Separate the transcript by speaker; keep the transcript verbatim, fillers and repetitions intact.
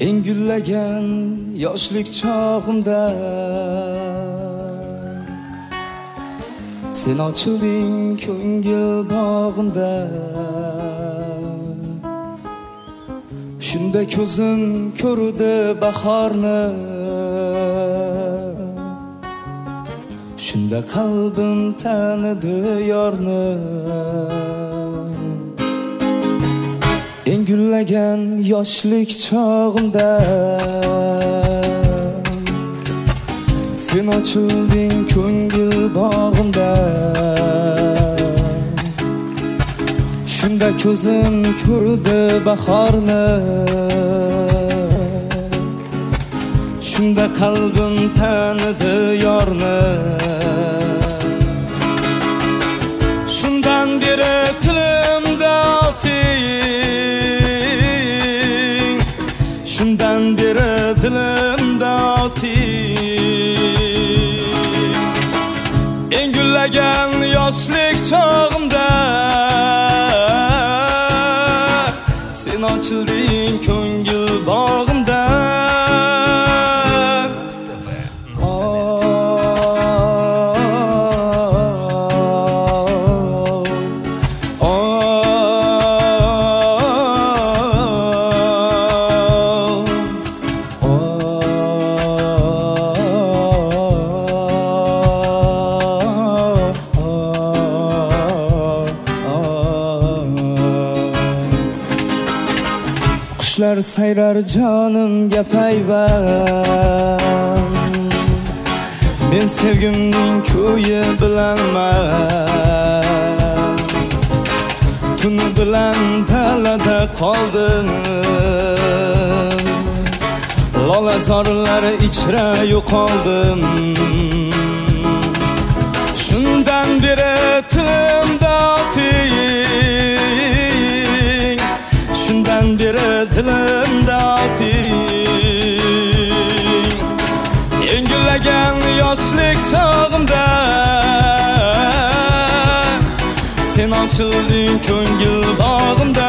Speaker 1: En güllagan yoshlik chog'imda sen ochilding ko'ngil bog'imda. Shunda ko'zim ko'rdi bahorni, shunda qalbim tanidi yorni. En güllagan yoshlik chog'imda sen ochilding ko'ngil bog'imda. Shunda ko'zim ko'rdi bahorni, shunda qalbim tanidi yorni. Shundan beri tilimda oting, shundan beri dilimda oting. En güllagan yoshlik chog'imda sen ochilding ko'ngil bog'imda. Qushlar sayrar jonimga payvand, men sevgimning ko'yi bilanman. Tuni bilan dalada qoldim, lolazorlar ichra yo'qoldim. Shundan beri tilimda oting, shundan beri dilimda oting. En güllagan yoshlik chog'imda sen ochilding ko'ngil bog'imda.